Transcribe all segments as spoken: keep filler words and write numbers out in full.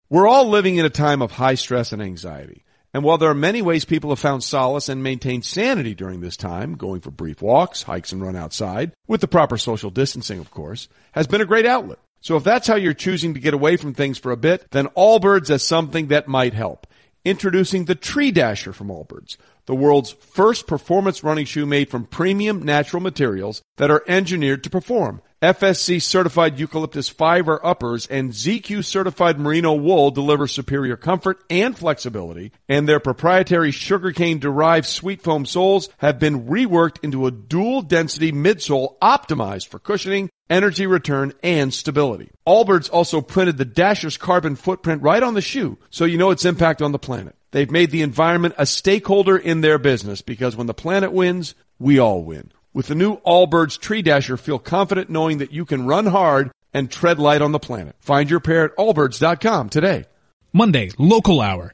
We're all living in a time of high stress and anxiety. And while there are many ways people have found solace and maintained sanity during this time, going for brief walks, hikes, and run outside, with the proper social distancing, of course, has been a great outlet. So if that's how you're choosing to get away from things for a bit, then Allbirds has something that might help. Introducing the Tree Dasher from Allbirds, the world's first performance running shoe made from premium natural materials that are engineered to perform. F S C certified eucalyptus fiber uppers and Z Q certified merino wool deliver superior comfort and flexibility, and their proprietary sugarcane derived sweet foam soles have been reworked into a dual density midsole optimized for cushioning, energy return, and stability. Allbirds also printed the Dasher's carbon footprint right on the shoe, so you know its impact on the planet. They've made the environment a stakeholder in their business, because when the planet wins, we all win. With the new Allbirds Tree Dasher, feel confident knowing that you can run hard and tread light on the planet. Find your pair at allbirds dot com today. Monday, local hour.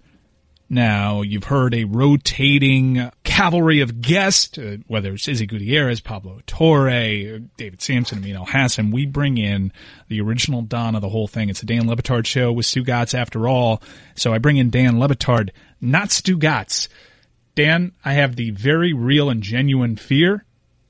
Now, you've heard a rotating cavalry of guests, uh, whether it's Izzy Gutierrez, Pablo Torre, David Sampson, Amin Al-Hassan. We bring in the original Don of the whole thing. It's a Dan Le Batard show with Stugotz after all. So I bring in Dan Le Batard, not Stugotz. Dan, I have the very real and genuine fear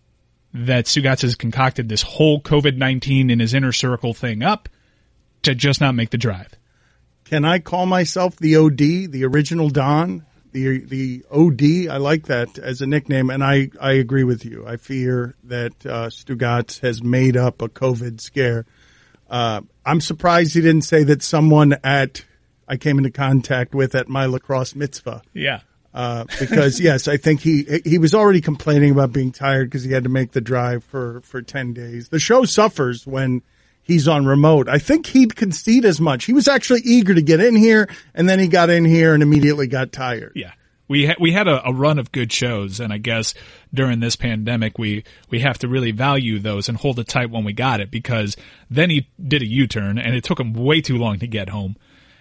that Stugotz has concocted this whole COVID nineteen in his inner circle thing up to just not make the drive. Can I call myself the O D, the original Don, the the O D? I like that as a nickname, and I, I agree with you. I fear that uh, Stugotz has made up a COVID scare. Uh, I'm surprised he didn't say that someone at I came into contact with at my lacrosse mitzvah. Yeah. Uh, because yes, I think he he was already complaining about being tired because he had to make the drive for, for ten days. The show suffers when he's on remote. I think he'd concede as much. He was actually eager to get in here, and then he got in here and immediately got tired. Yeah. We ha- we had a, a run of good shows, and I guess during this pandemic, we, we have to really value those and hold it tight when we got it, because then he did a U-turn, and it took him way too long to get home.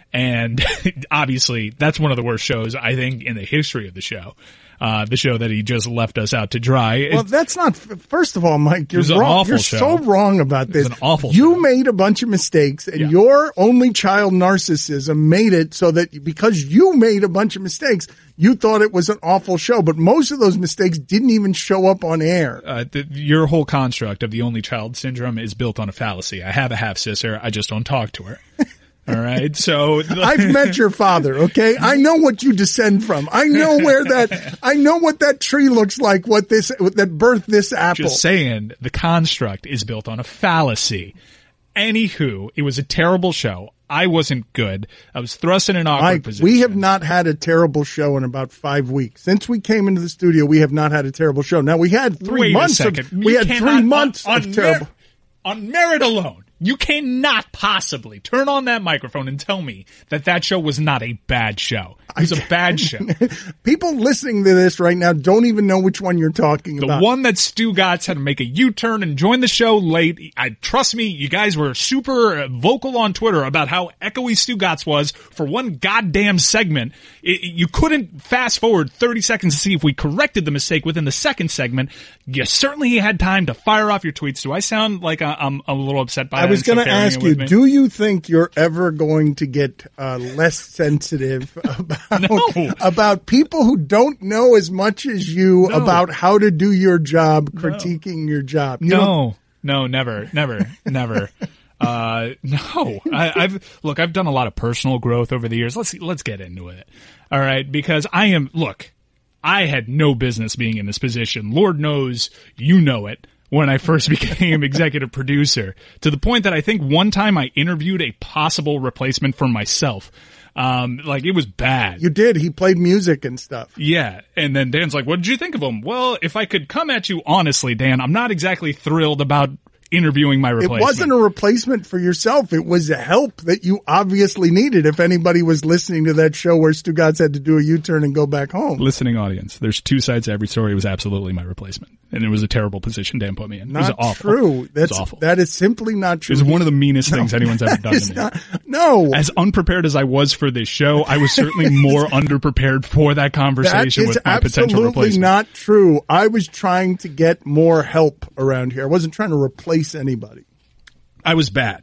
And obviously, that's one of the worst shows, I think, in the history of the show. Uh, the show that he just left us out to dry. Well, that's not, first of all, Mike, you're it was an wrong. Awful You're show. so wrong about this. It was an awful you show. made a bunch of mistakes, and Yeah. your only child narcissism made it so that because you made a bunch of mistakes, you thought it was an awful show. But most of those mistakes didn't even show up on air. Uh, the, your whole construct of the only child syndrome is built on a fallacy. I have a half-sister. I just don't talk to her. All right, so I've met your father, okay? I know what you descend from. I know where that, I know what that tree looks like, what this, that birthed this apple. Just saying, the construct is built on a fallacy. Anywho, it was a terrible show. I wasn't good. I was thrust in an awkward Mike, position. we have not had a terrible show in about five weeks. Since we came into the studio, we have not had a terrible show. Now, we had three Wait months a of, second. we You had cannot- three months on, of on terrible. Mer- on merit alone. You cannot possibly turn on that microphone and tell me that that show was not a bad show. It was a bad show. People listening to this right now don't even know which one you're talking The about. one that Stugotz had to make a U-turn and join the show late. I trust me, you guys were super vocal on Twitter about how echoey Stugotz was for one goddamn segment. It, you couldn't fast forward thirty seconds to see if we corrected the mistake within the second segment. You certainly had time to fire off your tweets. Do I sound like I'm a little upset by I that? was going to Carrying ask it you, with me? do you think you're ever going to get uh, less sensitive about, No. about people who don't know as much as you No. about how to do your job, critiquing your job? You don't- No, no, never, never, never. Uh, no, I, I've, look, I've done a lot of personal growth over the years. Let's, let's get into it. All right. Because I am, look, I had no business being in this position. Lord knows you know it. When I first became executive producer, to the point that I think one time I interviewed a possible replacement for myself. Um, like it was bad. You did. He played music and stuff. Yeah. And then Dan's like, what did you think of him? Well, if I could come at you honestly, Dan, I'm not exactly thrilled about interviewing my replacement. It wasn't a replacement for yourself. It was a help that you obviously needed if anybody was listening to that show where Stugotz had to do a U-turn and go back home. Listening audience, there's two sides to every story. It was absolutely my replacement. And it was a terrible position Dan put me in. Not it was awful. true. That's, it was awful. That is simply not true. It was one of the meanest things No, anyone's ever that done is to me. not- no. As unprepared as I was for this show, I was certainly more underprepared for that conversation That is with my potential absolutely replacement. not true. I was trying to get more help around here. I wasn't trying to replace anybody. I was bad.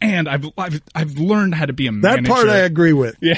and I've I've I've learned how to be a manager. That part I agree with. Yeah.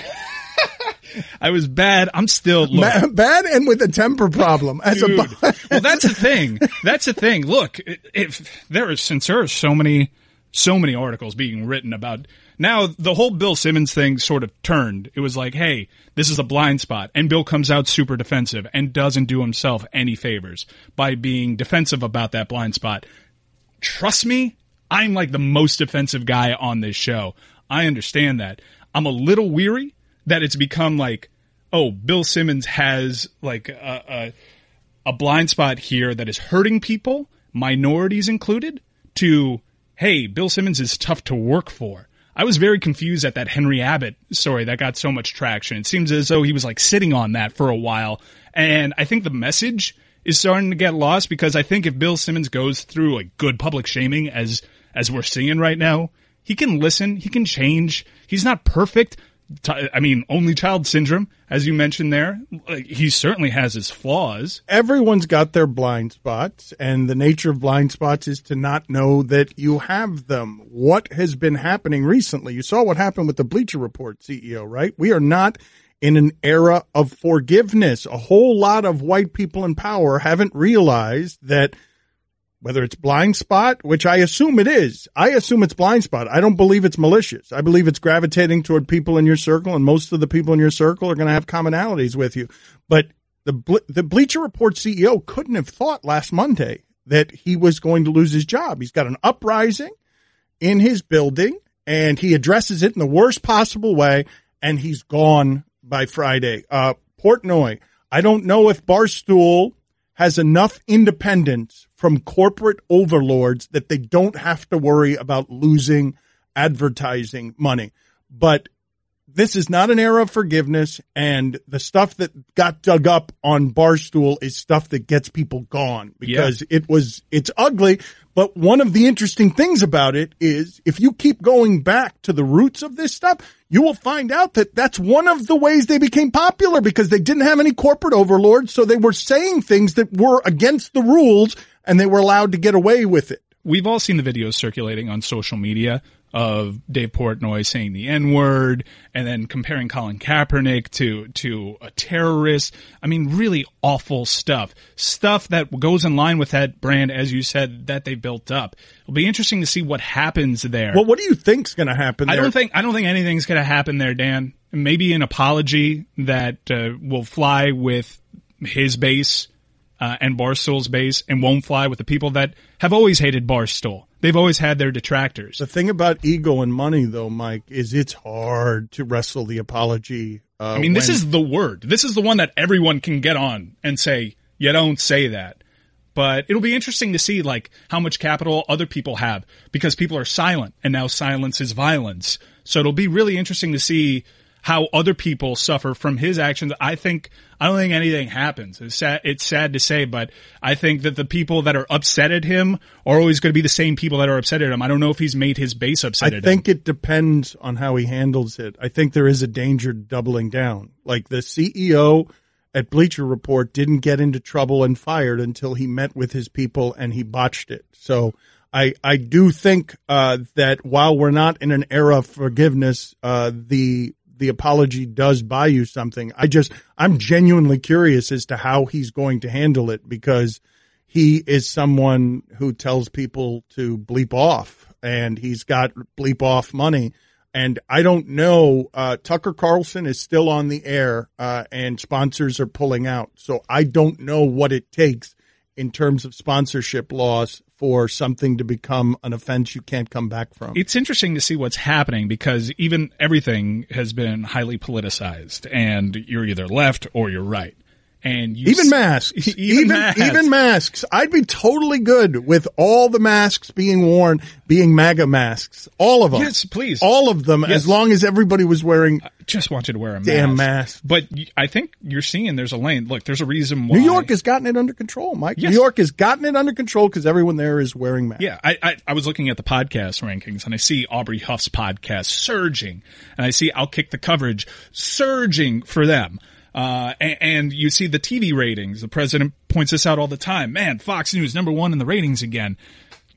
I was bad. I'm still look, Ma- bad and with a temper problem. As dude, a well, that's the thing. That's the thing. Look, if there is since there are so many so many articles being written about now, the whole Bill Simmons thing sort of turned. It was like, hey, this is a blind spot, and Bill comes out super defensive and doesn't do himself any favors by being defensive about that blind spot. Trust me, I'm like the most defensive guy on this show. I understand that. I'm a little weary that it's become like, oh, Bill Simmons has like a, a, a blind spot here that is hurting people, minorities included, to, hey, Bill Simmons is tough to work for. I was very confused at that Henry Abbott story that got so much traction. It seems as though he was like sitting on that for a while. And I think the message is starting to get lost, because I think if Bill Simmons goes through like good public shaming as, as we're seeing right now, he can listen, he can change. He's not perfect. I mean, only child syndrome, as you mentioned there. He certainly has his flaws. Everyone's got their blind spots, and the nature of blind spots is to not know that you have them. What has been happening recently? You saw what happened with the Bleacher Report C E O, right? We are not in an era of forgiveness. A whole lot of white people in power haven't realized that, whether it's blind spot, which I assume it is. I assume it's blind spot. I don't believe it's malicious. I believe it's gravitating toward people in your circle, and most of the people in your circle are going to have commonalities with you. But the Ble- the Bleacher Report C E O couldn't have thought last Monday that he was going to lose his job. He's got an uprising in his building, and he addresses it in the worst possible way, and he's gone by Friday. Uh, Portnoy, I don't know if Barstool has enough independence from corporate overlords that they don't have to worry about losing advertising money. But this is not an era of forgiveness, and the stuff that got dug up on Barstool is stuff that gets people gone, because yeah. it was, it's ugly. But one of the interesting things about it is, if you keep going back to the roots of this stuff, you will find out that that's one of the ways they became popular, because they didn't have any corporate overlords. So they were saying things that were against the rules, and they were allowed to get away with it. We've all seen the videos circulating on social media of Dave Portnoy saying the N-word and then comparing Colin Kaepernick to, to a terrorist. I mean, really awful stuff. Stuff that goes in line with that brand, as you said, that they built up. It'll be interesting to see what happens there. Well, what do you think's going to happen there? I don't think, I don't think anything's going to happen there, Dan. Maybe an apology that uh, will fly with his base uh, and Barstool's base, and won't fly with the people that have always hated Barstool. They've always had their detractors. The thing about ego and money, though, Mike, is it's hard to wrestle the apology. Uh, I mean, when- this is the word. This is the one that everyone can get on and say, you don't say that. But it'll be interesting to see, like, how much capital other people have, because people are silent, and now silence is violence. So it'll be really interesting to see how other people suffer from his actions. I think, I don't think anything happens. It's sad, it's sad to say, but I think that the people that are upset at him are always going to be the same people that are upset at him. I don't know if he's made his base upset I at him. I think it depends on how he handles it. I think there is a danger doubling down. Like, the C E O at Bleacher Report didn't get into trouble and fired until he met with his people and he botched it. So I, I do think, uh, that while we're not in an era of forgiveness, uh, the, the apology does buy you something. I just, I'm genuinely curious as to how he's going to handle it, because he is someone who tells people to bleep off, and he's got bleep off money. And I don't know, uh, Tucker Carlson is still on the air, uh, and sponsors are pulling out. So I don't know what it takes in terms of sponsorship laws for something to become an offense you can't come back from. It's interesting to see what's happening, because even everything has been highly politicized, and you're either left or you're right. And you even s- masks, even, even masks. even masks. I'd be totally good with all the masks being worn being MAGA masks, all of them. Yes, please, all of them, yes. As long as everybody was wearing. I just want you to wear a damn mask. mask. But I think you're seeing there's a lane. Look, there's a reason why New York has gotten it under control, Mike. Yes. New York has gotten it under control because everyone there is wearing masks. Yeah, I, I I was looking at the podcast rankings, and I see Aubrey Huff's podcast surging, and I see Outkick the Coverage surging for them. Uh, and, and you see the T V ratings. The president points this out all the time. Man, Fox News number one in the ratings again.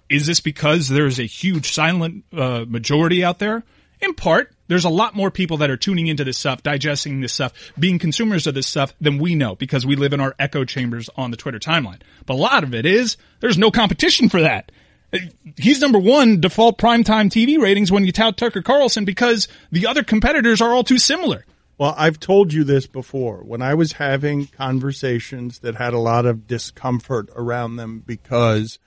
Is this because there's a huge silent uh, majority out there? In part. There's a lot more people that are tuning into this stuff, digesting this stuff, being consumers of this stuff than we know because we live in our echo chambers on the Twitter timeline. But a lot of it is there's no competition for that. He's number one default primetime T V ratings when you tout Tucker Carlson because the other competitors are all too similar. Well, I've told you this before. When I was having conversations that had a lot of discomfort around them because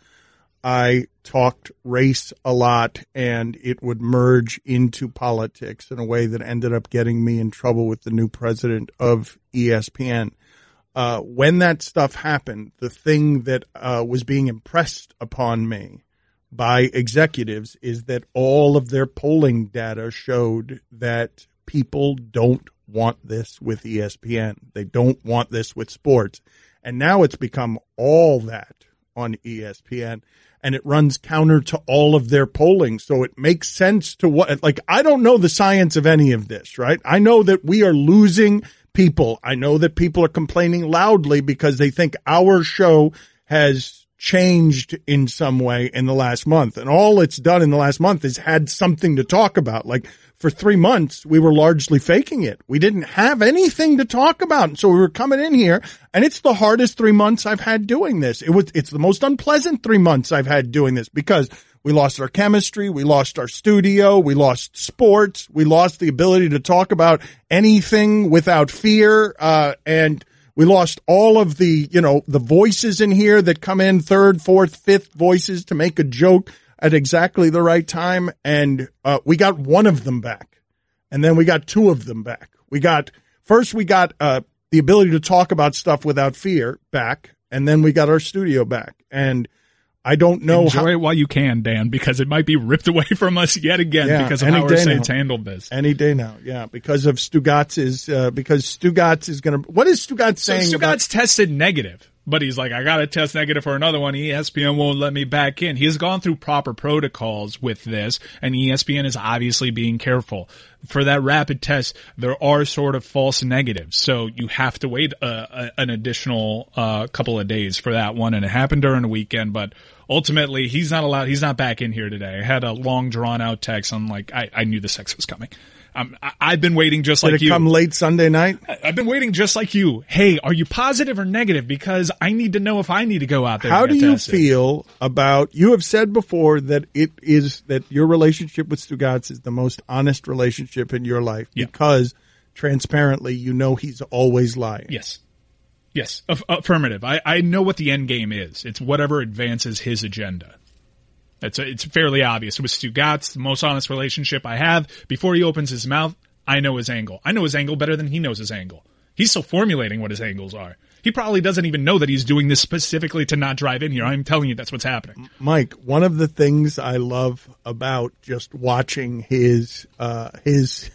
I talked race a lot and it would merge into politics in a way that ended up getting me in trouble with the new president of E S P N. Uh, when that stuff happened, the thing that uh, was being impressed upon me by executives is that all of their polling data showed that people don't want this with E S P N. They don't want this with sports. And now it's become all that on E S P N. And it runs counter to all of their polling. So it makes sense to what, like, I don't know the science of any of this, right? I know that we are losing people. I know that people are complaining loudly because they think our show has changed in some way in the last month. And all it's done in the last month is had something to talk about. Like, for three months, we were largely faking it. We didn't have anything to talk about. And so we were coming in here, and it's the hardest three months I've had doing this. It was, it's the most unpleasant three months I've had doing this because we lost our chemistry, we lost our studio, we lost sports, we lost the ability to talk about anything without fear, uh, and we lost all of the, you know, the voices in here that come in, third, fourth, fifth voices to make a joke at exactly the right time, and uh, we got one of them back, and then we got two of them back. We got first we got uh, the ability to talk about stuff without fear back, and then we got our studio back. And I don't know Enjoy how it while you can, Dan, because it might be ripped away from us yet again yeah, because of how our state's now. handled this. Any day now, yeah, because of Stugatz's, uh, because Stugatz is going to. What is Stugatz So saying? Stugatz about- tested negative. But he's like, I got to test negative for another one. E S P N won't let me back in. He has gone through proper protocols with this, and E S P N is obviously being careful. For that rapid test, there are sort of false negatives. So you have to wait uh, a, an additional uh, couple of days for that one. And it happened during the weekend, but ultimately he's not allowed. He's not back in here today. I had a long drawn out text. I'm like, I, I knew the sex was coming. Um, I, I've been waiting just Did like it you. come late Sunday night? I've been waiting just like you. Hey, are you positive or negative? Because I need to know if I need to go out there. How and do get you tested. feel about, you have said before that it is, that your relationship with Stugatz is the most honest relationship in your life Yeah. because transparently you know he's always lying. Yes. Yes. Aff- affirmative. I, I know what the end game is. It's whatever advances his agenda. It's a, it's fairly obvious. With Stugatz, the most honest relationship I have. Before he opens his mouth, I know his angle. I know his angle better than he knows his angle. He's still formulating what his angles are. He probably doesn't even know that he's doing this specifically to not drive in here. I'm telling you that's what's happening. Mike, one of the things I love about just watching his, uh, his,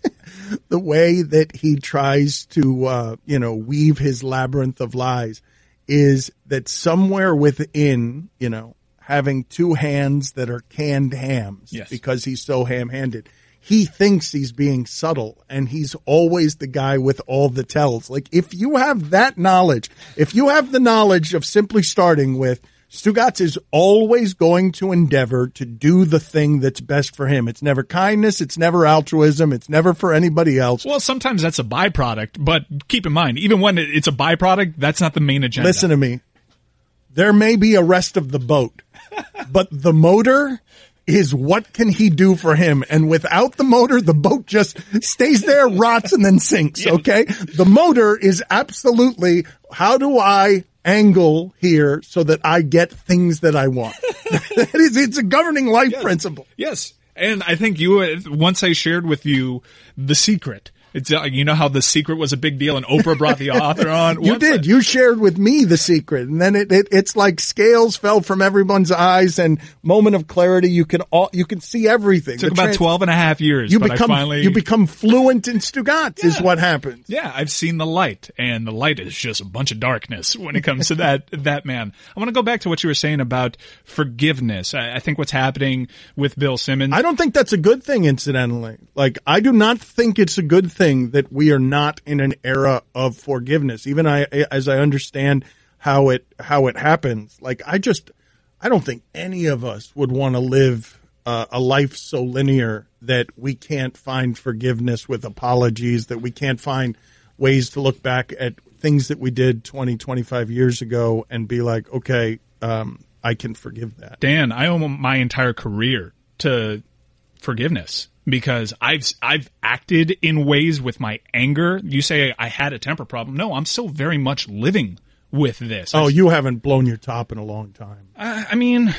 the way that he tries to, uh, you know, weave his labyrinth of lies is that somewhere within, you know, having two hands that are canned hams Yes. because he's so ham-handed. He thinks he's being subtle, and he's always the guy with all the tells. Like, if you have that knowledge, if you have the knowledge of simply starting with Stugatz is always going to endeavor to do the thing that's best for him. It's never kindness. It's never altruism. It's never for anybody else. Well, sometimes that's a byproduct, but keep in mind, even when it's a byproduct, that's not the main agenda. Listen to me. There may be a rest of the boat, but the motor is what can he do for him. And without the motor, the boat just stays there, rots, and then sinks, okay? The motor is absolutely, how do I angle here so that I get things that I want? That is, it's a governing life Yes. principle. Yes. And I think you, once I shared with you The Secret, it's, uh, you know how The Secret was a big deal and Oprah brought the author on? You Once did. I- You shared with me The Secret, and then it, it it's like scales fell from everyone's eyes, and moment of clarity. You can all you can see everything. It took The about trans- twelve and a half years, You but become I finally... you become fluent in Stugatz is Yeah. what happens. Yeah, I've seen the light, and the light is just a bunch of darkness when it comes to that that man. I want to go back to what you were saying about forgiveness. I, I think what's happening with Bill Simmons. I don't think that's a good thing, incidentally. Like, I do not think it's a good thing that we are not in an era of forgiveness. Even I, as I understand how it how it happens. Like, I just I don't think any of us would want to live uh, a life so linear that we can't find forgiveness with apologies, that we can't find ways to look back at things that we did twenty, twenty-five years ago and be like, okay, um, I can forgive that. Dan, I owe my entire career to forgiveness because I've I've acted in ways with my anger. You say I had a temper problem. No, I'm still very much living with this. Oh, you haven't blown your top in a long time. I, I mean,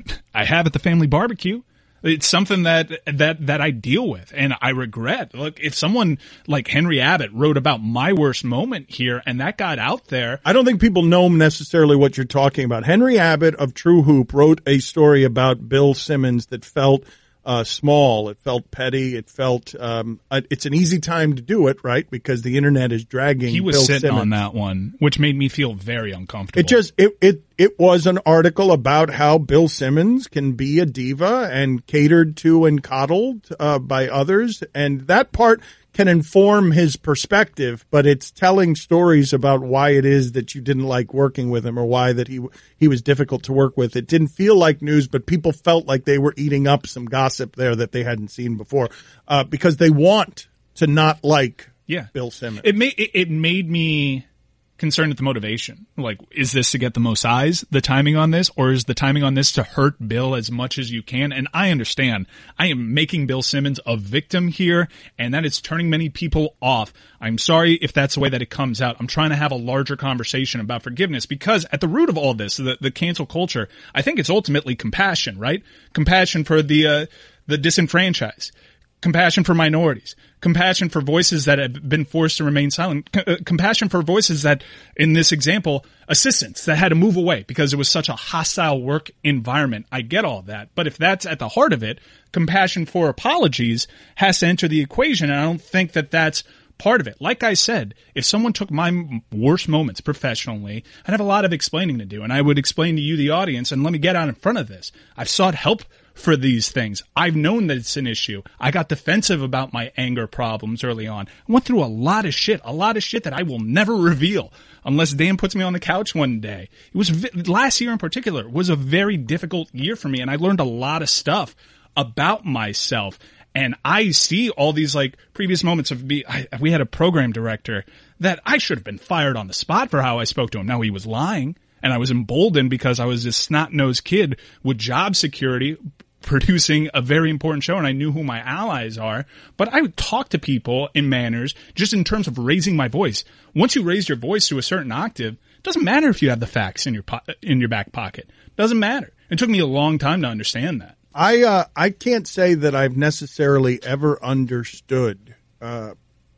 I have at the family barbecue. It's something that, that, that I deal with and I regret. Look, if someone like Henry Abbott wrote about my worst moment here and that got out there. I don't think people know necessarily what you're talking about. Henry Abbott of True Hoop wrote a story about Bill Simmons that felt uh, small. It felt petty. It felt, um, uh, it's an easy time to do it, right? Because the internet is dragging He was Bill sitting Simmons. on that one, which made me feel very uncomfortable. It just, it, it, it was an article about how Bill Simmons can be a diva and catered to and coddled, uh, by others. And that part can inform his perspective, but it's telling stories about why it is that you didn't like working with him or why that he he was difficult to work with. It didn't feel like news, but people felt like they were eating up some gossip there that they hadn't seen before, uh, because they want to not like yeah. Bill Simmons. It made it, it made me concerned at the motivation. Like, is this to get the most eyes, the timing on this, or is the timing on this to hurt Bill as much as you can? And I understand. I am making Bill Simmons a victim here, and that is turning many people off. I'm sorry if that's the way that it comes out. I'm trying to have a larger conversation about forgiveness because at the root of all this, the, the cancel culture, I think it's ultimately compassion, right? Compassion for the, uh, the disenfranchised. Compassion for minorities, compassion for voices that have been forced to remain silent, C- uh, compassion for voices that, in this example, assistants that had to move away because it was such a hostile work environment. I get all that. But if that's at the heart of it, compassion for apologies has to enter the equation. And I don't think that that's part of it. Like I said, if someone took my worst moments professionally, I'd have a lot of explaining to do. And I would explain to you, the audience, and let me get out in front of this. I've sought help for these things. I've known that it's an issue. I got defensive about my anger problems early on. I went through a lot of shit, a lot of shit that I will never reveal unless Dan puts me on the couch one day. It was last year in particular was a very difficult year for me, and I learned a lot of stuff about myself. And I see all these like previous moments of me. I, we had a program director that I should have been fired on the spot for how I spoke to him. Now he was lying. And I was emboldened because I was this snot-nosed kid with job security producing a very important show, and I knew who my allies are. But I would talk to people in manners just in terms of raising my voice. Once you raise your voice to a certain octave, it doesn't matter if you have the facts in your po- in your back pocket. It doesn't matter. It took me a long time to understand that. I uh, I can't say that I've necessarily ever understood uh,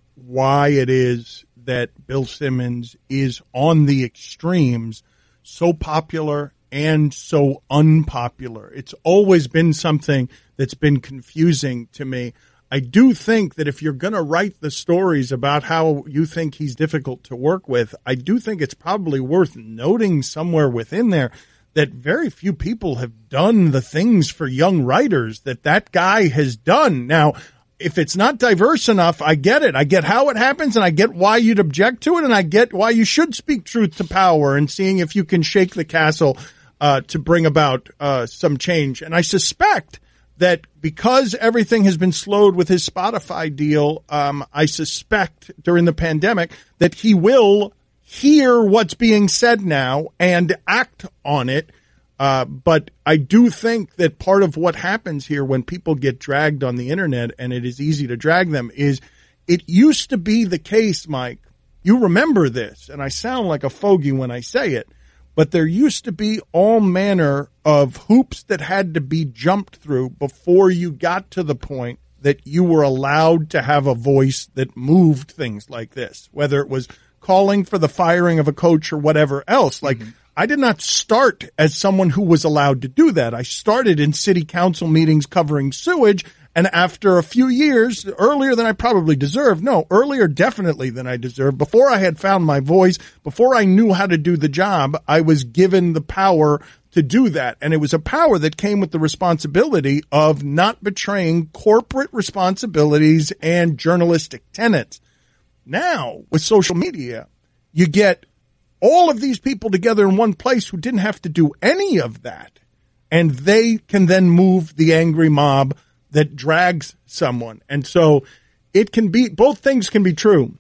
why it is that Bill Simmons is on the extremes so popular and so unpopular. It's always been something that's been confusing to me. I do think that if you're going to write the stories about how you think he's difficult to work with, I do think it's probably worth noting somewhere within there that very few people have done the things for young writers that that guy has done. Now, if it's not diverse enough, I get it. I get how it happens, and I get why you'd object to it, and I get why you should speak truth to power and seeing if you can shake the castle uh, to bring about uh, some change. And I suspect that because everything has been slowed with his Spotify deal, um, I suspect during the pandemic that he will hear what's being said now and act on it. Uh, but I do think that part of what happens here when people get dragged on the internet, and it is easy to drag them, is it used to be the case, Mike. You remember this, and I sound like a fogey when I say it, but there used to be all manner of hoops that had to be jumped through before you got to the point that you were allowed to have a voice that moved things like this, whether it was calling for the firing of a coach or whatever else. Like, mm-hmm. I did not start as someone who was allowed to do that. I started in city council meetings covering sewage, and after a few years, earlier than I probably deserved, no, earlier definitely than I deserved, before I had found my voice, before I knew how to do the job, I was given the power to do that. And it was a power that came with the responsibility of not betraying corporate responsibilities and journalistic tenets. Now, with social media, you get all of these people together in one place who didn't have to do any of that. and they can then move the angry mob that drags someone. And so it can be, both things can be true.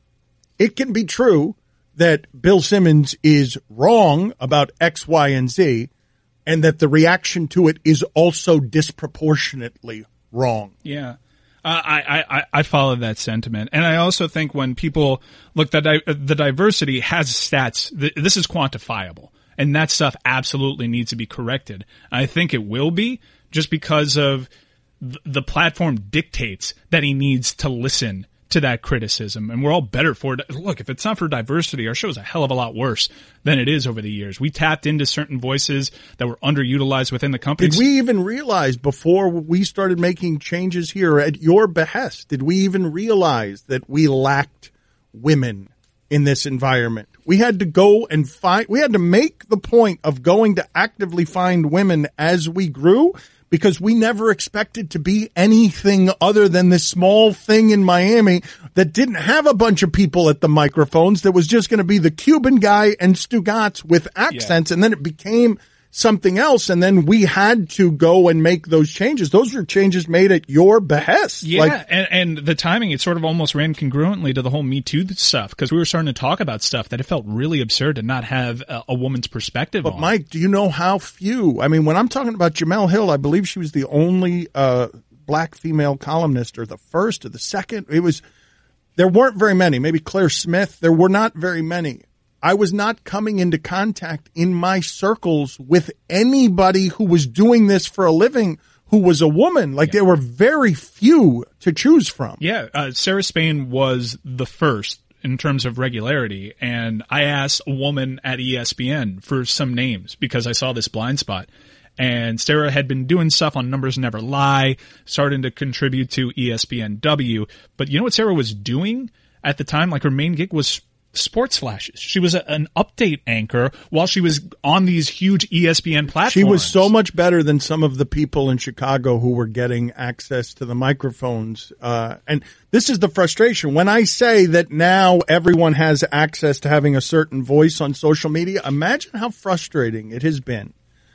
It can be true that Bill Simmons is wrong about X, Y, and Z, and that the reaction to it is also disproportionately wrong. Yeah. Uh, I, I, I follow that sentiment. And I also think when people look that di- the diversity has stats, th- this is quantifiable. And that stuff absolutely needs to be corrected. I think it will be just because of th- the platform dictates that he needs to listen to that criticism, and we're all better for it. Look, if it's not for diversity, our show is a hell of a lot worse than it is over the years. We tapped into certain voices that were underutilized within the company. Did we even realize before we started making changes here at your behest, did we even realize that we lacked women in this environment? We had to go and find, we had to make the point of going to actively find women as we grew, because we never expected to be anything other than this small thing in Miami that didn't have a bunch of people at the microphones, that was just going to be the Cuban guy and Stugatz with accents. Yeah. And then it became something else. And then we had to go and make those changes. Those were changes made at your behest. Yeah. Like, and, and the timing, it sort of almost ran congruently to the whole Me Too stuff, because we were starting to talk about stuff that it felt really absurd to not have a, a woman's perspective but on. Mike, do you know how few? I mean, when I'm talking about Jemele Hill, I believe she was the only uh, black female columnist, or the first or the second. It was, there weren't very many. Maybe Claire Smith. There were not very many. I was not coming into contact in my circles with anybody who was doing this for a living who was a woman. Like, yeah. There were very few to choose from. Yeah, uh, Sarah Spain was the first in terms of regularity, and I asked a woman at E S P N for some names because I saw this blind spot. And Sarah had been doing stuff on Numbers Never Lie, starting to contribute to E S P N W. But you know what Sarah was doing at the time? Like, her main gig was sports flashes. She was a, an update anchor while she was on these huge E S P N platforms. She was so much better than some of the people in Chicago who were getting access to the microphones. Uh, and this is the frustration. When I say that now everyone has access to having a certain voice on social media, imagine how frustrating it has been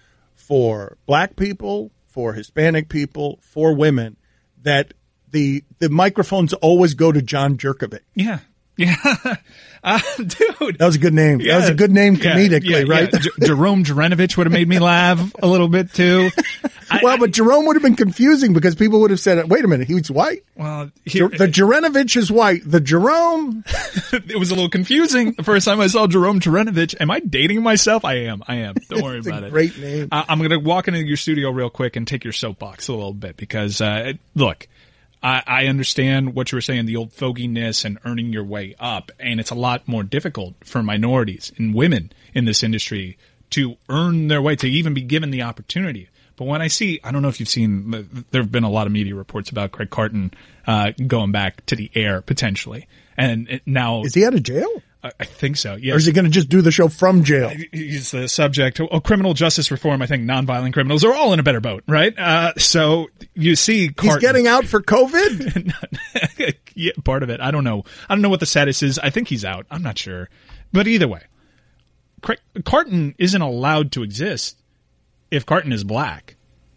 for black people, for Hispanic people, for women, that the the microphones always go to John Jerkovic. Yeah. Yeah. Uh, dude. That was a good name. Yeah. That was a good name comedically, yeah, yeah, right? Yeah. J- Jerome Jurinovich would have made me laugh a little bit too. Well, I, but Jerome would have been confusing because people would have said, wait a minute, he was white? Well, here, the Jurinovich is white. The Jerome. It was a little confusing the first time I saw Jerome Jurinovich. Am I dating myself? I am. I am. Don't worry about a it. Great name. I, I'm going to walk into your studio real quick and take your soapbox a little bit because, uh, look, I, I understand what you were saying, the old foginess and earning your way up. And it's a lot more difficult for minorities and women in this industry to earn their way, to even be given the opportunity. But when I see, I don't know if you've seen, there have been a lot of media reports about Craig Carton uh, going back to the air potentially. And it, now. Is he out of jail? I, I think so, yes. Or is he going to just do the show from jail? He's the subject of criminal justice reform. I think nonviolent criminals are all in a better boat, right? Uh, so you see Carton. He's getting out for COVID? Yeah, part of it. I don't know. I don't know what the status is. I think he's out. I'm not sure. But either way, Craig, Carton isn't allowed to exist if Carton is black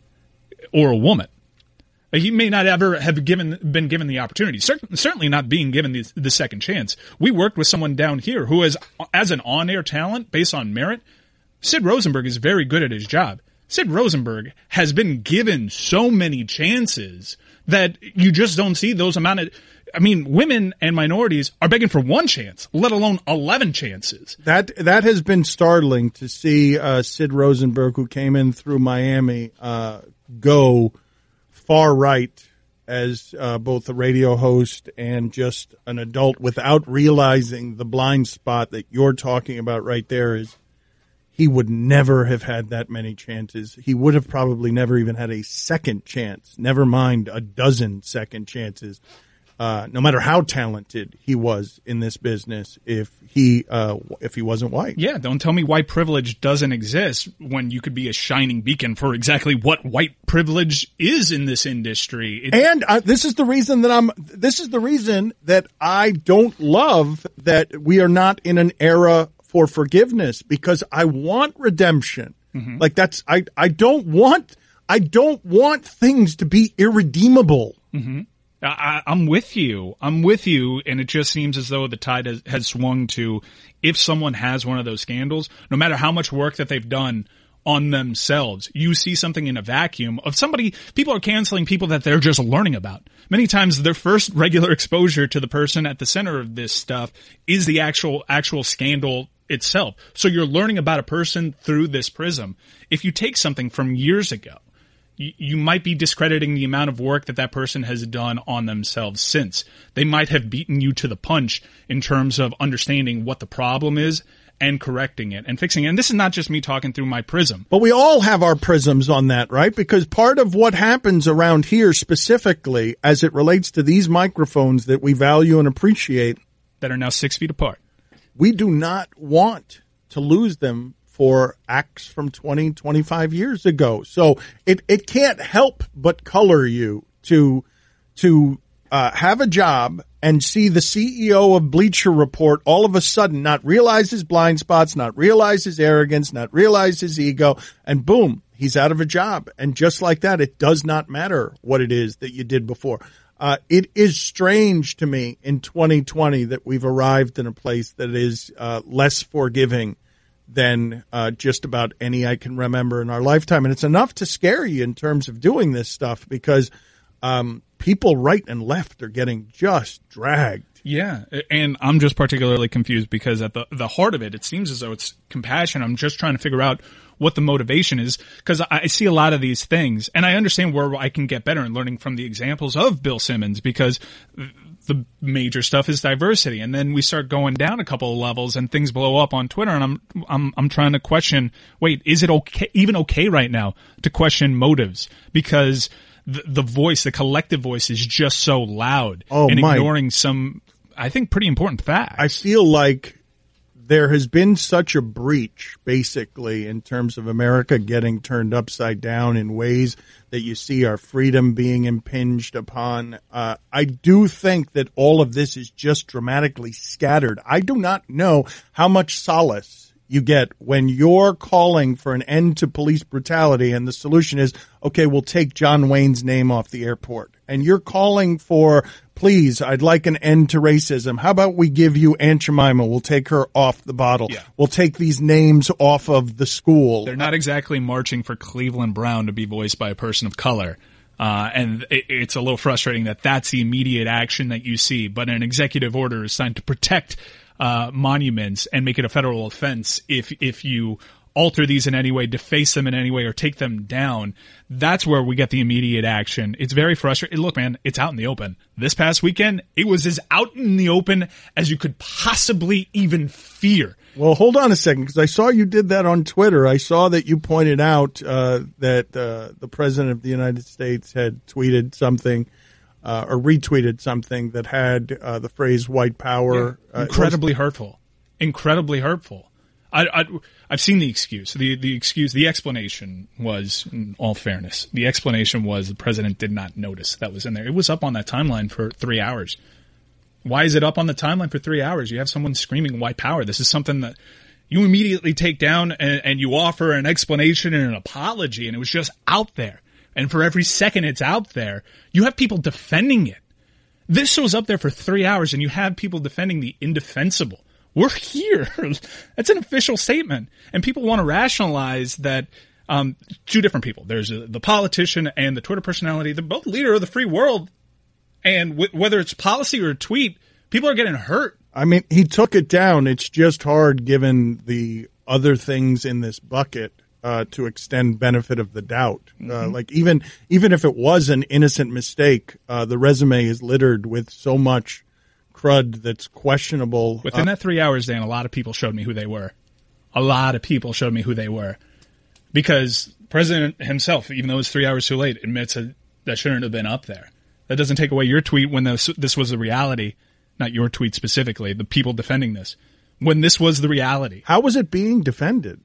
or a woman. He may not ever have given been given the opportunity. Certainly, certainly not being given the, the second chance. We worked with someone down here who is, as an on-air talent based on merit, Sid Rosenberg is very good at his job. Sid Rosenberg has been given so many chances that you just don't see those amount of. I mean, women and minorities are begging for one chance, let alone eleven chances. That that has been startling to see uh, Sid Rosenberg, who came in through Miami, uh, go far right as uh, both a radio host and just an adult, without realizing the blind spot that you're talking about right there. Is he would never have had that many chances. He would have probably never even had a second chance, never mind a dozen second chances. Uh, no matter how talented he was in this business, if he uh, if he wasn't white. Yeah, don't tell me white privilege doesn't exist when you could be a shining beacon for exactly what white privilege is in this industry. It- and uh, this is the reason that I'm. This is the reason that I don't love that we are not in an era for forgiveness, because I want redemption. Mm-hmm. Like that's I I don't want I don't want things to be irredeemable. Mm-hmm. I, I'm with you. I'm with you. And it just seems as though the tide has, has swung to if someone has one of those scandals, no matter how much work that they've done on themselves, you see something in a vacuum of somebody, people are canceling people that they're just learning about. Many times their first regular exposure to the person at the center of this stuff is the actual, actual scandal itself. So you're learning about a person through this prism. If you take something from years ago, you might be discrediting the amount of work that that person has done on themselves since. They might have beaten you to the punch in terms of understanding what the problem is and correcting it and fixing it. And this is not just me talking through my prism. But we all have our prisms on that, right? Because part of what happens around here specifically as it relates to these microphones that we value and appreciate, that are now six feet apart, we do not want to lose them for acts from twenty, twenty-five years ago. So it, it can't help but color you to, to, uh, have a job and see the C E O of Bleacher Report all of a sudden not realize his blind spots, not realize his arrogance, not realize his ego, and boom, he's out of a job. And just like that, it does not matter what it is that you did before. Uh, it is strange to me in twenty twenty that we've arrived in a place that is, uh, less forgiving than uh, just about any I can remember in our lifetime. And it's enough to scare you in terms of doing this stuff because um, people right and left are getting just dragged. Yeah, and I'm just particularly confused because at the the heart of it, it seems as though it's compassion. I'm just trying to figure out what the motivation is because I see a lot of these things, and I understand where I can get better in learning from the examples of Bill Simmons because the major stuff is diversity, and then we start going down a couple of levels and things blow up on Twitter, and I'm I'm I'm trying to question, wait, is it okay, even okay right now to question motives because the, the voice, the collective voice, is just so loud oh, and Mike. ignoring some, I think, pretty important facts. I feel like there has been such a breach, basically, in terms of America getting turned upside down in ways that you see our freedom being impinged upon. Uh, I do think that all of this is just dramatically scattered. I do not know how much solace you get when you're calling for an end to police brutality and the solution is, okay, we'll take John Wayne's name off the airport. And you're calling for, please, I'd like an end to racism. How about we give you Aunt Jemima? We'll take her off the bottle. Yeah. We'll take these names off of the school. They're not exactly marching for Cleveland Brown to be voiced by a person of color. Uh, and it, it's a little frustrating that that's the immediate action that you see. But an executive order is signed to protect uh monuments and make it a federal offense if if you alter these in any way, deface them in any way, or take them down. That's where we get the immediate action. It's very frustrating. Look, man, it's out in the open. This past weekend, it was as out in the open as you could possibly even fear. Well, hold on a second, because I saw you did that on Twitter. I saw that you pointed out uh that uh the President of the United States had tweeted something Uh, or retweeted something that had uh, the phrase white power. Yeah. Incredibly uh, hurtful. Incredibly hurtful. I, I, I've seen the excuse. The, the excuse, the explanation was, in all fairness, the explanation was the president did not notice that was in there. It was up on that timeline for three hours. Why is it up on the timeline for three hours? You have someone screaming white power. This is something that you immediately take down and, and you offer an explanation and an apology, and it was just out there. And for every second it's out there, you have people defending it. This was up there for three hours, and you have people defending the indefensible. We're here. That's an official statement. And people want to rationalize that um two different people. There's a, the politician and the Twitter personality. They're both leader of the free world. And w- whether it's policy or a tweet, people are getting hurt. I mean, he took it down. It's just hard given the other things in this bucket. Uh, to extend benefit of the doubt. Uh, mm-hmm. Like even, even if it was an innocent mistake, uh, the resume is littered with so much crud that's questionable. Within uh, that three hours, Dan, a lot of people showed me who they were. A lot of people showed me who they were. Because the president himself, even though it's three hours too late, admits that that shouldn't have been up there. That doesn't take away your tweet when this, this was the reality. Not your tweet specifically, the people defending this. When this was the reality. How was it being defended?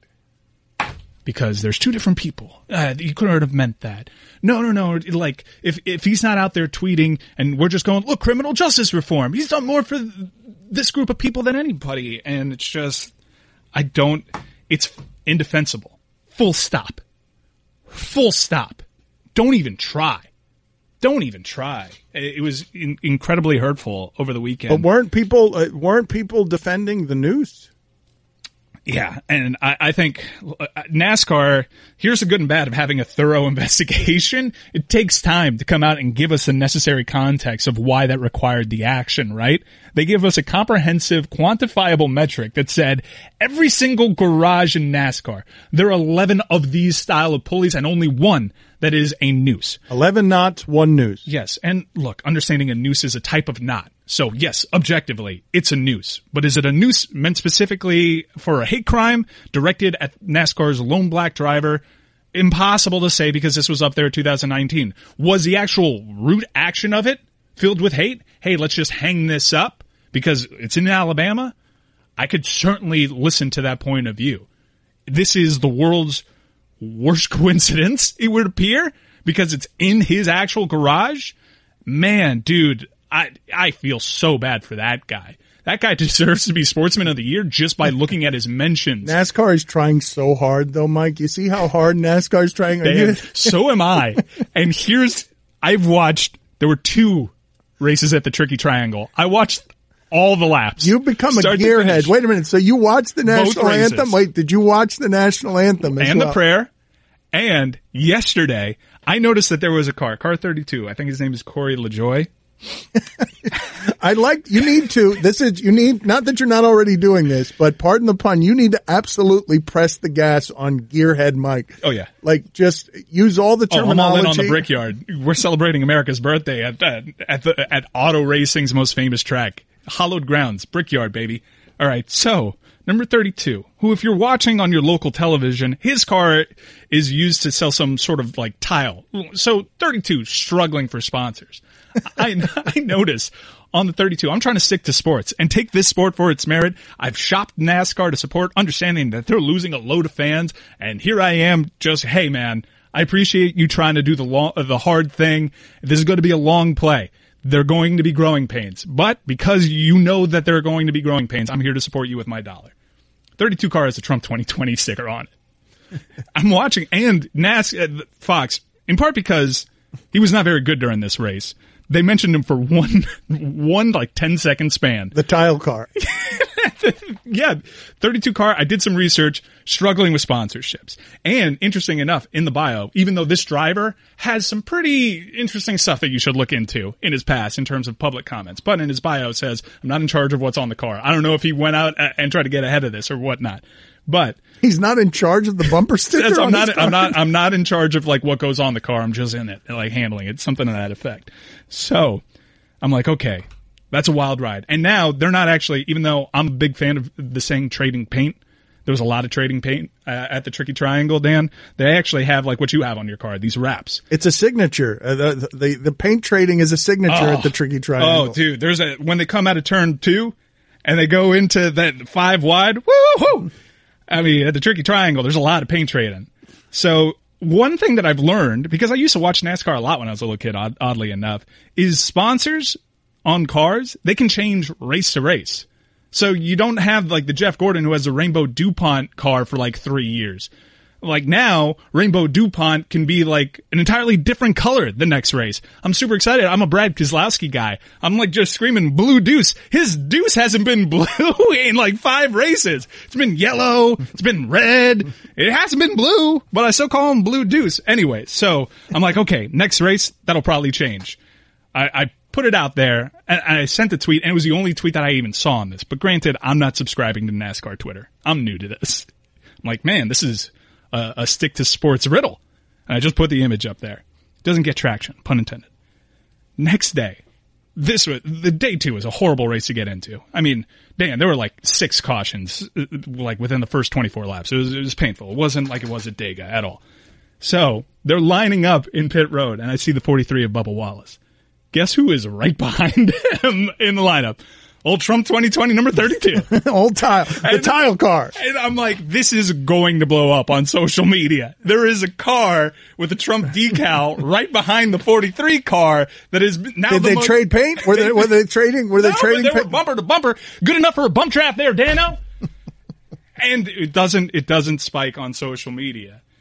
Because there's two different people. Uh, you couldn't have meant that. No, no, no. Like, if if he's not out there tweeting and we're just going, look, criminal justice reform. He's done more for this group of people than anybody. And it's just, I don't, it's indefensible. Full stop. Full stop. Don't even try. Don't even try. It was in- incredibly hurtful over the weekend. But weren't people uh, weren't people defending the noose? Yeah, and I, I think uh, NASCAR, here's the good and bad of having a thorough investigation. It takes time to come out and give us the necessary context of why that required the action, right? They give us a comprehensive, quantifiable metric that said every single garage in NASCAR, there are eleven of these style of pulleys and only one that is a noose. eleven knots, one noose. Yes, and look, understanding a noose is a type of knot. So yes, objectively, it's a noose. But is it a noose meant specifically for a hate crime directed at NASCAR's lone black driver? Impossible to say because this was up there in two thousand nineteen. Was the actual root action of it filled with hate? Hey, let's just hang this up because it's in Alabama? I could certainly listen to that point of view. This is the world's worst coincidence, it would appear, because it's in his actual garage. Man, dude, I I feel so bad for that guy. That guy deserves to be Sportsman of the Year just by looking at his mentions. NASCAR is trying so hard, though, Mike. You see how hard NASCAR is trying? Are you- So am I. And here's, I've watched, there were two races at the Tricky Triangle. I watched all the laps. You've become a Start to gearhead. finish. Wait a minute. So you watched the national races. anthem? Wait, did you watch the national anthem as And well? the prayer. And yesterday, I noticed that there was a car, car thirty-two. I think his name is Corey LaJoy. I like, you need to, this is, you need, not that you're not already doing this, but pardon the pun, you need to absolutely press the gas on Gearhead Mike. Oh, yeah. Like, just use all the Oh, I'm terminology. all in on the Brickyard. We're celebrating America's birthday at at at, the, at auto racing's most famous track, hallowed grounds, Brickyard, baby. All right, so number thirty-two, who, if you're watching on your local television, his car is used to sell some sort of like tile. So thirty-two struggling for sponsors. I I notice on the thirty-two, I'm trying to stick to sports and take this sport for its merit. I've shopped NASCAR to support, understanding that they're losing a load of fans, and here I am just, hey man, I appreciate you trying to do the long, the hard thing. This is going to be a long play. They're going to be growing pains, but because you know that there are going to be growing pains, I'm here to support you with my dollar. thirty-two car has a Trump twenty twenty sticker on it. I'm watching, and NASCAR, Fox, in part because he was not very good during this race. They mentioned him for one, one like ten second span. The tile car. Yeah, thirty-two car. I did some research, struggling with sponsorships. And interesting enough, in the bio, even though this driver has some pretty interesting stuff that you should look into in his past in terms of public comments, but in his bio it says, I'm not in charge of what's on the car. I don't know if he went out and tried to get ahead of this or whatnot, but He's not in charge of the bumper sticker. Yes, I'm on not. his car? I'm not. I'm not in charge of like what goes on the car. I'm just in it, like handling it, something to that effect. So I'm like, okay, that's a wild ride. And now they're not actually. Even though I'm a big fan of the saying trading paint, there was a lot of trading paint uh, at the Tricky Triangle. Dan, they actually have like what you have on your car. These wraps. It's a signature. Uh, the, the the paint trading is a signature Oh. at the Tricky Triangle. Oh, dude, there's a when they come out of turn two, and they go into that five wide. Woo-hoo! I mean, at the Tricky Triangle, there's a lot of paint trading. So one thing that I've learned, because I used to watch NASCAR a lot when I was a little kid, odd, oddly enough, is sponsors on cars, they can change race to race. So you don't have like the Jeff Gordon who has a Rainbow DuPont car for like three years. Like now, Rainbow DuPont can be like an entirely different color the next race. I'm super excited. I'm a Brad Keselowski guy. I'm like just screaming blue deuce. His deuce hasn't been blue in like five races. It's been yellow. It's been red. It hasn't been blue, but I still call him blue deuce. Anyway, so I'm like, okay, next race, that'll probably change. I, I put it out there and I sent a tweet, and it was the only tweet that I even saw on this. But granted, I'm not subscribing to NASCAR Twitter. I'm new to this. I'm like, man, this is a, a stick to sports riddle. And I just put the image up there. Doesn't get traction, pun intended. Next day, this was, the day two was a horrible race to get into. I mean, Dan, there were like six cautions, like within the first twenty-four laps. It was, it was painful. It wasn't like it was at Dega at all. So they're lining up in pit road, and I see the forty-three of Bubba Wallace. Guess who is right behind him in the lineup? Old Trump twenty twenty, number thirty-two. Old tile, the And- tile car. And I'm like, this is going to blow up on social media. There is a car with a Trump decal right behind the forty-three car that is now Did the they most- trade paint? Were they were they trading? Were they No, trading but they were paint? bumper to bumper. Good enough for a bump trap there, Dano. And it doesn't, it doesn't spike on social media.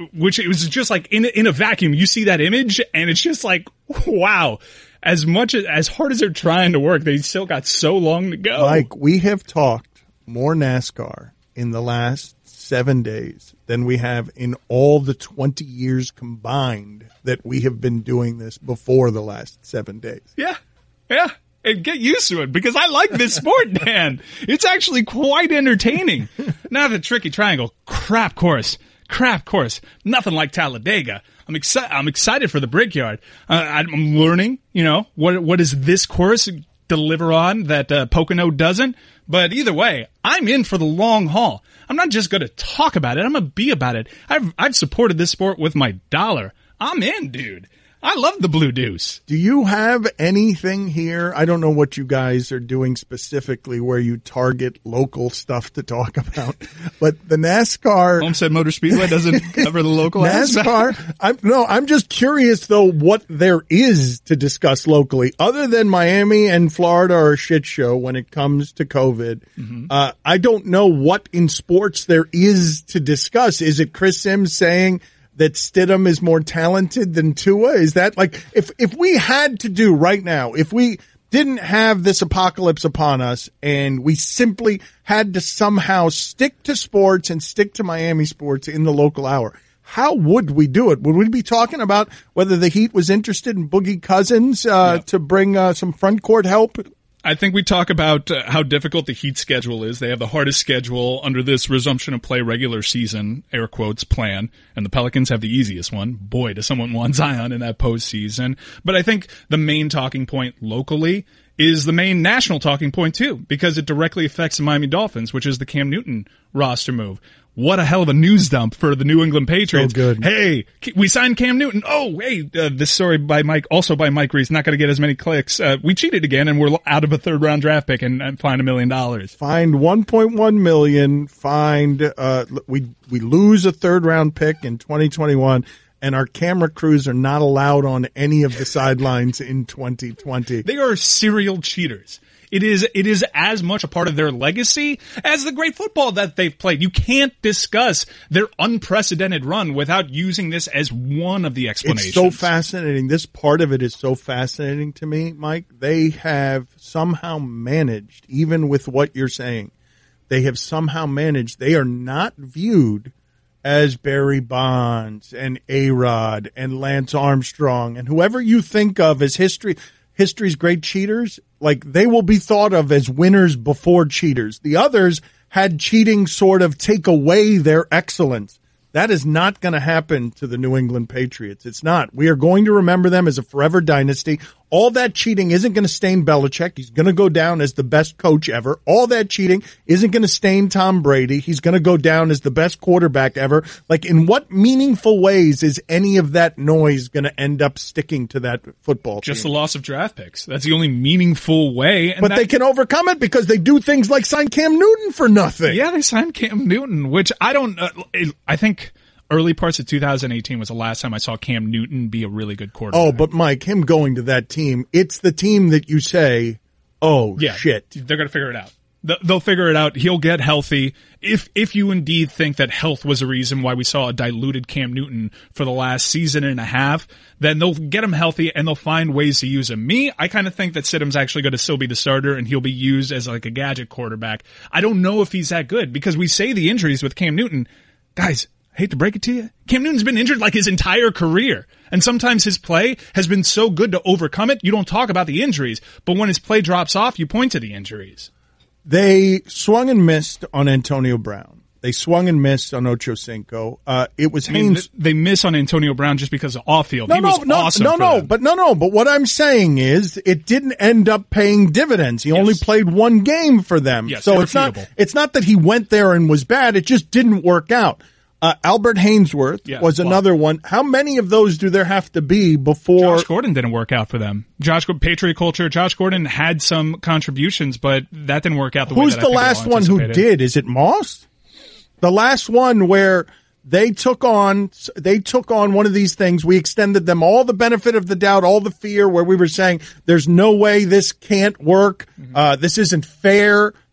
which it was just like in, in a vacuum, you see that image and it's just like, wow, as much as, as hard as they're trying to work, they still got so long to go. Mike, we have talked more NASCAR in the last seven days than we have in all the twenty years combined that we have been doing this before the last seven days. Yeah. Yeah. And get used to it because I like this sport, Dan. It's actually quite entertaining. Now the Tricky Triangle, crap course, crap course. Nothing like Talladega. I'm excited. I'm excited for the Brickyard. Uh, I'm learning, you know, what what does this course deliver on that uh, Pocono doesn't? But either way, I'm in for the long haul. I'm not just going to talk about it. I'm going to be about it. I've I've supported this sport with my dollar. I'm in, dude. I love the Blue Deuce. Do you have anything here? I don't know what you guys are doing specifically where you target local stuff to talk about, but the NASCAR Homestead Motor Speedway doesn't cover the local NASCAR. I'm, no, I'm just curious though what there is to discuss locally other than Miami and Florida are a shit show when it comes to COVID. Mm-hmm. Uh, I don't know what in sports there is to discuss. Is it Chris Sims saying that Stidham is more talented than Tua? Is that like, if, if we had to do right now, if we didn't have this apocalypse upon us and we simply had to somehow stick to sports and stick to Miami sports in the local hour, how would we do it? Would we be talking about whether the Heat was interested in Boogie Cousins, uh, yeah. to bring, uh, some front court help? I think we talk about uh, how difficult the Heat schedule is. They have the hardest schedule under this resumption of play regular season, air quotes, plan, and the Pelicans have the easiest one. Boy, does someone want Zion in that postseason. But I think the main talking point locally is the main national talking point too, because it directly affects the Miami Dolphins, which is the Cam Newton roster move. What a hell of a news dump for the New England Patriots. So good. Hey, we signed Cam Newton. Oh, hey, uh, this story by Mike, also by Mike Reese, not going to get as many clicks. Uh, we cheated again and we're out of a third round draft pick and, and fined a million dollars. Fined one point one million, fined, uh, we, we lose a third round pick in twenty twenty-one. And our camera crews are not allowed on any of the sidelines in twenty twenty. They are serial cheaters. It is, it is as much a part of their legacy as the great football that they've played. You can't discuss their unprecedented run without using this as one of the explanations. It's so fascinating. This part of it is so fascinating to me, Mike. They have somehow managed, even with what you're saying, they have somehow managed, they are not viewed as Barry Bonds and A-Rod and Lance Armstrong and whoever you think of as history, history's great cheaters. Like, they will be thought of as winners before cheaters. The others had cheating sort of take away their excellence. That is not going to happen to the New England Patriots. It's not. We are going to remember them as a forever dynasty. All that cheating isn't going to stain Belichick. He's going to go down as the best coach ever. All that cheating isn't going to stain Tom Brady. He's going to go down as the best quarterback ever. Like, in what meaningful ways is any of that noise going to end up sticking to that football team? Just the loss of draft picks. That's the only meaningful way. And but that, they can overcome it because they do things like sign Cam Newton for nothing. Yeah, they signed Cam Newton, which I don't, uh, I think early parts of two thousand eighteen was the last time I saw Cam Newton be a really good quarterback. Oh, but Mike, him going to that team, it's the team that you say, oh, yeah, shit. They're going to figure it out. They'll figure it out. He'll get healthy. If if you indeed think that health was a reason why we saw a diluted Cam Newton for the last season and a half, then they'll get him healthy and they'll find ways to use him. Me, I kind of think that Stidham's actually going to still be the starter and he'll be used as like a gadget quarterback. I don't know if he's that good because we say the injuries with Cam Newton. Guys, I hate to break it to you, Cam Newton's been injured like his entire career. And sometimes his play has been so good to overcome it, you don't talk about the injuries. But when his play drops off, you point to the injuries. They swung and missed on Antonio Brown. They swung and missed on Ocho Cinco. Uh, it was I mean, Haynes. They miss on Antonio Brown just because of off field. No, he no, was no, awesome no, for no, them. but no, no. But what I'm saying is, it didn't end up paying dividends. He Yes. only played one game for them, Yes, so it's not. irrefutable. It's not that he went there and was bad. It just didn't work out. Uh, Albert Hainsworth Yeah, was wow. another one. How many of those do there have to be before? Josh Gordon didn't work out for them. Josh Patriot culture. Josh Gordon had some contributions, but that didn't work out the way Who's that I the think they all last one who anticipated. did? Is it Moss? The last one where they took on they took on one of these things. We extended them all the benefit of the doubt, all the fear, where we were saying there's no way this can't work. Mm-hmm. Uh, this isn't fair.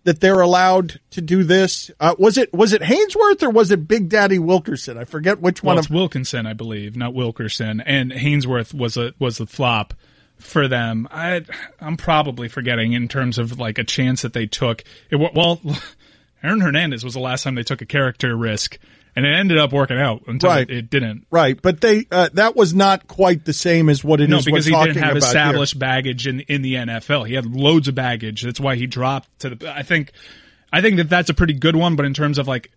that they're allowed to do this? Uh, was it was it Hainsworth or was it Big Daddy Wilkerson? I forget which well, one. It's of Wilkinson, I believe, not Wilkerson. And Hainsworth was a was a flop for them. I I'm probably forgetting in terms of like a chance that they took. It, well, Aaron Hernandez was the last time they took a character risk. And it ended up working out until right. it, it didn't. Right, but they uh, that was not quite the same as what it no, is. No, because we're he didn't have established here. baggage in in the N F L. He had loads of baggage. That's why he dropped to the. I think, I think that that's a pretty good one. But in terms of like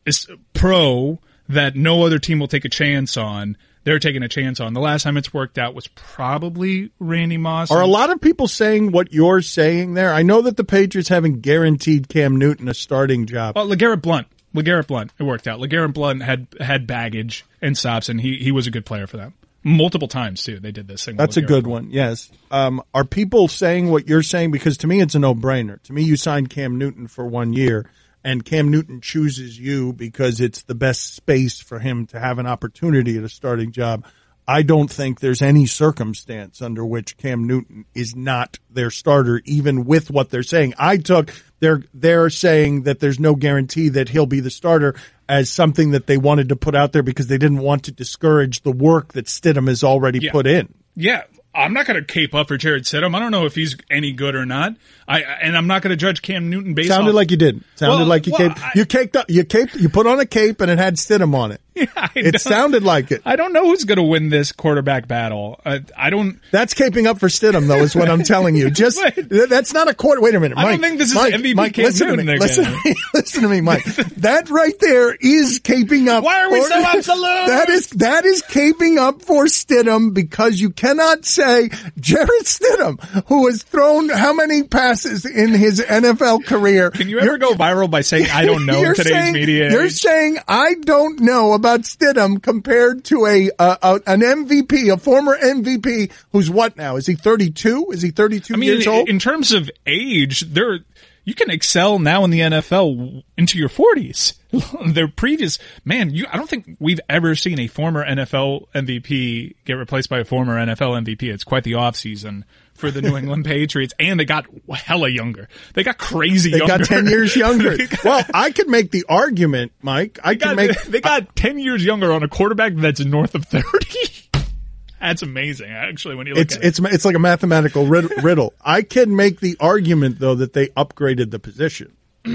pro that no other team will take a chance on, they're taking a chance on. The last time it's worked out was probably Randy Moss. Are a lot of people saying what you're saying there? I know that the Patriots haven't guaranteed Cam Newton a starting job. Well, LeGarrette Blount. LeGarrette Blount, it worked out. LeGarrette Blount had had baggage and stops, and he, he was a good player for them. Multiple times, too, they did this thing. That's a good one, yes. Um, are people saying what you're saying? Because to me, it's a no-brainer. To me, you signed Cam Newton for one year, and Cam Newton chooses you because it's the best space for him to have an opportunity at a starting job. I don't think there's any circumstance under which Cam Newton is not their starter, even with what they're saying. I took they're they're saying that there's no guarantee that he'll be the starter as something that they wanted to put out there because they didn't want to discourage the work that Stidham has already yeah. put in. Yeah, I'm not going to cape up for Jared Stidham. I don't know if he's any good or not. I and I'm not going to judge Cam Newton based Sounded off, like you did. Sounded well, like you well, caped. I, you caped up. You caped. You put on a cape and it had Stidham on it. Yeah, I it sounded like it. I don't know who's going to win this quarterback battle. Uh, I don't. That's caping up for Stidham, though, is what I'm telling you. Just that's not a quarter. Wait a minute, Mike. I don't think this is Mike, M V P Mike, Cam listen Newton. To me. Listen to me. Listen to me, Mike. That right there is caping up. Why are we for, so absolute? That is that is caping up for Stidham because you cannot say Jarrett Stidham, who has thrown how many passes in his N F L career. Can you ever go viral by saying I don't know in today's saying, media? You're saying I don't know about Stidham compared to a, uh, a an M V P, a former M V P, who's what now? Is he thirty-two? Is he thirty-two I mean, years old? In terms of age, there you can excel now in the N F L into your forties. Their previous man, you I don't think we've ever seen a former N F L M V P get replaced by a former N F L M V P. It's quite the offseason for the New England Patriots, and they got hella younger. They got crazy they younger. They got ten years younger. got, well, I could make the argument, Mike. I could got, make. They got I, ten years younger on a quarterback that's north of thirty. That's amazing, actually, when you look it's, at it. It's it's like a mathematical riddle. I can make the argument, though, that they upgraded the position.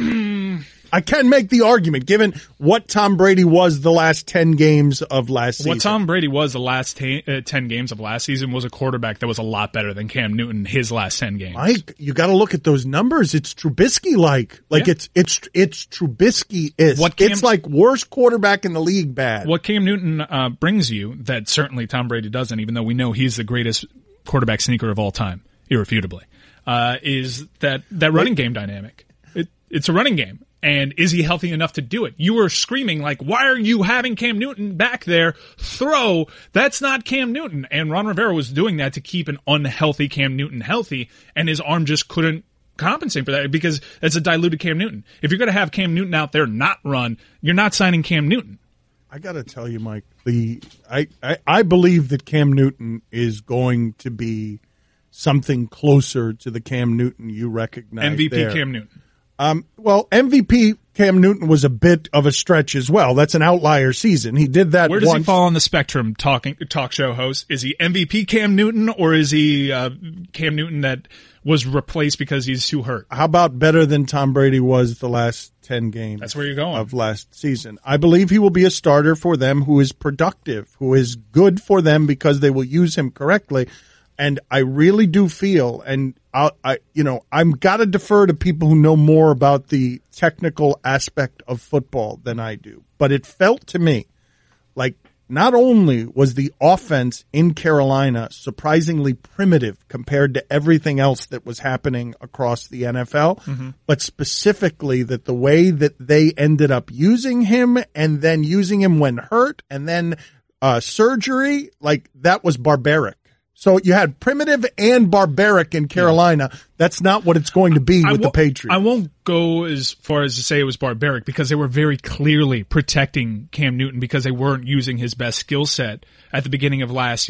I can make the argument, given what Tom Brady was the last ten games of last season. What Tom Brady was the last ten, uh, ten games of last season was a quarterback that was a lot better than Cam Newton his last ten games. Mike, you got to look at those numbers. It's Trubisky-like. Like, yeah. it's it's it's Trubisky-ish. What Cam, it's like worst quarterback in the league bad. What Cam Newton uh, brings you that certainly Tom Brady doesn't, even though we know he's the greatest quarterback sneaker of all time, irrefutably, uh, is that, that running game dynamic. It, it's a running game. And is he healthy enough to do it? You were screaming like, why are you having Cam Newton back there throw? That's not Cam Newton. And Ron Rivera was doing that to keep an unhealthy Cam Newton healthy, and his arm just couldn't compensate for that because it's a diluted Cam Newton. If you're going to have Cam Newton out there not run, you're not signing Cam Newton. I got to tell you, Mike, the I, I, I believe that Cam Newton is going to be something closer to the Cam Newton you recognize. M V P there. Cam Newton. Um, well, M V P Cam Newton was a bit of a stretch as well. That's an outlier season. He did that Where does once. he fall on the spectrum, talking talk show host? Is he M V P Cam Newton, or is he uh, Cam Newton that was replaced because he's too hurt? How about better than Tom Brady was the last ten games That's where you're going. of last season? I believe he will be a starter for them who is productive, who is good for them because they will use him correctly. And I really do feel, and I, I you know, I'm got to defer to people who know more about the technical aspect of football than I do. But it felt to me like not only was the offense in Carolina surprisingly primitive compared to everything else that was happening across the N F L, mm-hmm. but specifically that the way that they ended up using him and then using him when hurt and then uh, surgery, like that was barbaric. So you had primitive and barbaric in Carolina. Yeah. That's not what it's going to be with the Patriots. I won't go as far as to say it was barbaric because they were very clearly protecting Cam Newton because they weren't using his best skill set at the beginning of last year.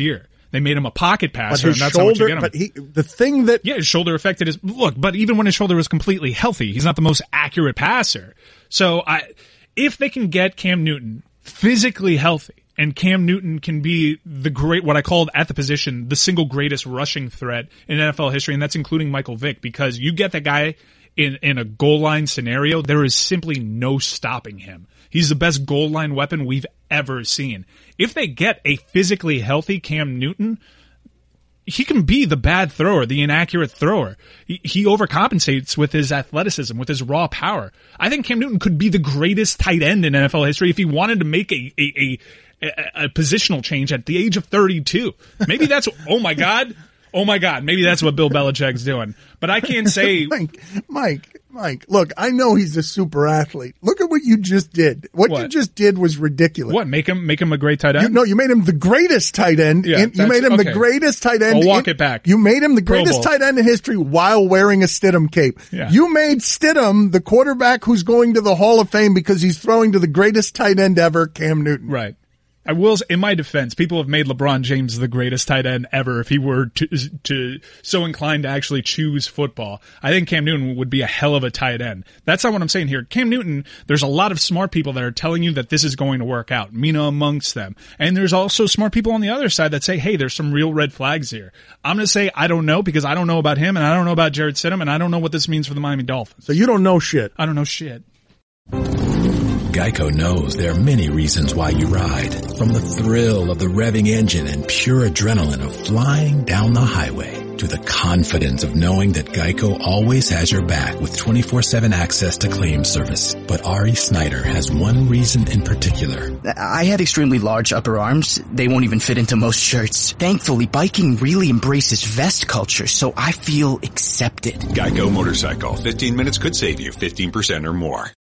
They made him a pocket But passer, his and that's how much you shoulder, get him. but he, the thing that, Yeah, his shoulder affected his look, but even when his shoulder was completely healthy, he's not the most accurate passer. So I, if they can get Cam Newton physically healthy, and Cam Newton can be the great, what I called at the position, the single greatest rushing threat in N F L history, and that's including Michael Vick, because you get that guy in, in a goal line scenario, there is simply no stopping him. He's the best goal line weapon we've ever seen. If they get a physically healthy Cam Newton, he can be the bad thrower, the inaccurate thrower. He, he overcompensates with his athleticism, with his raw power. I think Cam Newton could be the greatest tight end in N F L history if he wanted to make a, a, a, a, a positional change at the age of thirty-two. Maybe that's, oh my God. Oh my God, maybe that's what Bill Belichick's doing. But I can't say. Mike, Mike, Mike, look, I know he's a super athlete. Look at what you just did. What, What? you just did was ridiculous. What, make him make him a great tight end? You, no, you made him the greatest tight end. Yeah, in, you that's- made him okay. the greatest tight end. I'll walk in- it back. You made him the Pro greatest Bowl. tight end in history while wearing a Stidham cape. Yeah. You made Stidham the quarterback who's going to the Hall of Fame because he's throwing to the greatest tight end ever, Cam Newton. Right. I will, in my defense, people have made LeBron James the greatest tight end ever if he were to, to so inclined to actually choose football. I think Cam Newton would be a hell of a tight end. That's not what I'm saying here. Cam Newton, there's a lot of smart people that are telling you that this is going to work out. Mina amongst them. And there's also smart people on the other side that say, hey, there's some real red flags here. I'm going to say I don't know because I don't know about him and I don't know about Jarrett Stidham and I don't know what this means for the Miami Dolphins. So you don't know shit. I don't know shit. Geico knows there are many reasons why you ride. From the thrill of the revving engine and pure adrenaline of flying down the highway to the confidence of knowing that Geico always has your back with twenty-four seven access to claim service. But Ari Snyder has one reason in particular. I have extremely large upper arms. They won't even fit into most shirts. Thankfully, biking really embraces vest culture, so I feel accepted. Geico Motorcycle. fifteen minutes could save you fifteen percent or more.